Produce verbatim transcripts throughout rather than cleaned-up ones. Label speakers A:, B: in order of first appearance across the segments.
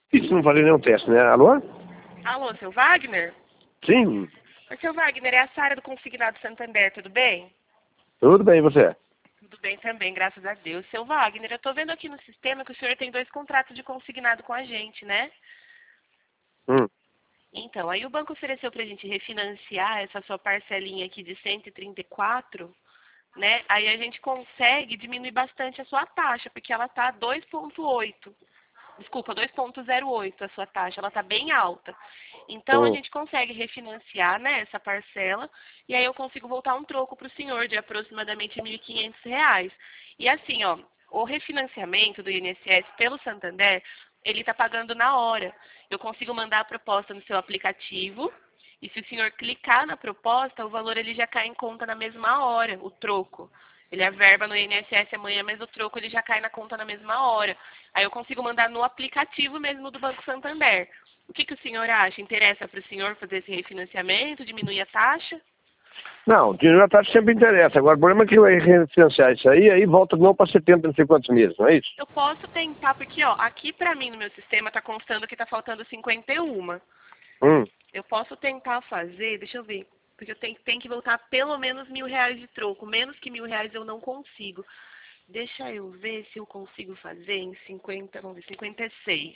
A: Isso não fazer nenhum teste, né? Alô?
B: Alô, seu Wagner?
A: Sim.
B: Oi, seu Wagner, é a Sara do Consignado Santander, tudo bem?
A: Tudo bem, e você?
B: Tudo bem também, graças a Deus. Seu Wagner, eu tô vendo aqui no sistema que o senhor tem dois contratos de consignado com a gente, né?
A: Hum.
B: Então, aí o banco ofereceu pra gente refinanciar essa sua parcelinha aqui de cento e trinta e quatro, né? Aí a gente consegue diminuir bastante a sua taxa, porque ela tá dois vírgula oito. Desculpa, dois vírgula zero oito a sua taxa, ela está bem alta. Então, a
A: Hum.
B: gente consegue refinanciar, né, essa parcela, e aí eu consigo voltar um troco para o senhor de aproximadamente mil e quinhentos reais. E assim, ó, o refinanciamento do I N S S pelo Santander, ele está pagando na hora. Eu consigo mandar a proposta no seu aplicativo, e se o senhor clicar na proposta, o valor ele já cai em conta na mesma hora, o troco. Ele averba no I N S S amanhã, mas o troco ele já cai na conta na mesma hora. Aí eu consigo mandar no aplicativo mesmo do Banco Santander. O que, que o senhor acha? Interessa para o senhor fazer esse refinanciamento, diminuir a taxa?
A: Não, o dinheiro da taxa sempre interessa. Agora, o problema é que vai refinanciar isso aí, aí volta de novo para setenta, não sei quantos meses, não é isso?
B: Eu posso tentar, porque ó, aqui para mim no meu sistema está constando que está faltando cinquenta e um.
A: Hum.
B: Eu posso tentar fazer, deixa eu ver, porque eu tenho, tenho que voltar pelo menos mil reais de troco. Menos que mil reais eu não consigo. Deixa eu ver se eu consigo fazer em cinquenta, vamos ver, cinquenta e seis.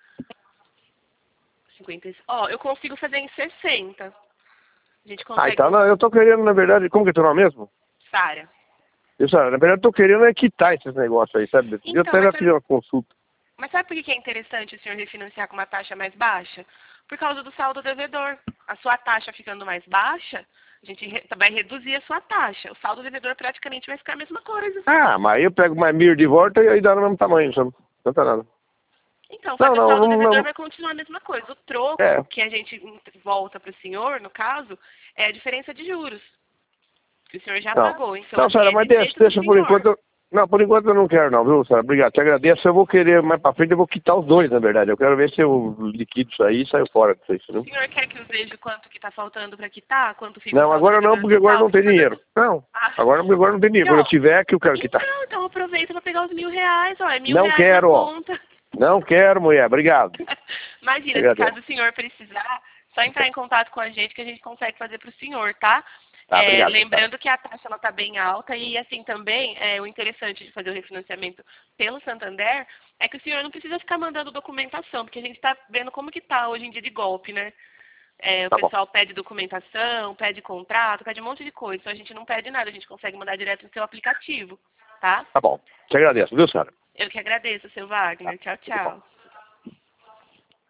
B: cinquenta e seis. Ó, eu consigo fazer em sessenta. A gente
A: Ah,
B: consegue
A: então, não,
B: voltar.
A: eu tô querendo, na verdade, como que é teu nome mesmo?
B: Sara.
A: Eu, sabe, na verdade, eu tô querendo é quitar esses negócios aí, sabe? Eu
B: Então,
A: até
B: mas
A: já fiz
B: sabe,
A: uma consulta.
B: mas sabe por que que é interessante o senhor refinanciar com uma taxa mais baixa? Por causa do saldo devedor. A sua taxa ficando mais baixa, a gente re- vai reduzir a sua taxa. O saldo devedor praticamente vai ficar a mesma coisa.
A: Ah, mas aí eu pego mais mil de volta e aí dá no mesmo tamanho, sabe? Não adianta nada.
B: Então, só
A: Não,
B: que o
A: não,
B: saldo
A: não,
B: devedor
A: não.
B: vai continuar a mesma coisa. O troco
A: É,
B: que a gente volta para o senhor, no caso, é a diferença de juros. Que o senhor já
A: não.
B: pagou. Então,
A: Não,
B: assim,
A: Sara,
B: é
A: mas deixa,
B: direito do
A: deixa por
B: senhor.
A: enquanto. eu- Não, por enquanto eu não quero não, viu, Sara? Obrigado, te agradeço. Eu vou querer, mais pra frente eu vou quitar os dois, na verdade. Eu quero ver se eu liquido isso aí e saio fora disso aí,
B: O
A: viu?
B: senhor quer que eu veja quanto que está faltando para quitar? Quanto fica o
A: Não,
B: saldo
A: agora não,
B: devedor
A: porque agora
B: total?
A: não tem
B: Porque
A: dinheiro.
B: quando...
A: Não,
B: Ah,
A: agora, porque agora não tem dinheiro.
B: e,
A: Quando eu
B: ó,
A: tiver, que eu quero quitar.
B: então, então aproveita para pegar os mil reais, ó, é mil
A: Não
B: reais na
A: quero, ó.
B: conta.
A: Não quero, mulher. Obrigado. Te
B: Imagina, se
A: agradeço.
B: caso o senhor precisar, só entrar em contato com a gente que a gente consegue fazer para o senhor, tá?
A: Tá,
B: É,
A: obrigado, Sara.
B: lembrando que a taxa ela está bem alta e assim também é, o interessante de fazer o refinanciamento pelo Santander é que o senhor não precisa ficar mandando documentação, porque a gente está vendo como que está hoje em dia de golpe, né? É, o
A: Tá bom.
B: pessoal pede documentação, pede contrato, pede um monte de coisa. Então a gente não pede nada, a gente consegue mandar direto no seu aplicativo, tá?
A: Tá bom. Te agradeço, viu, Sara?
B: Eu que agradeço, seu Wagner. Tchau,
A: Tá bom.
B: tchau.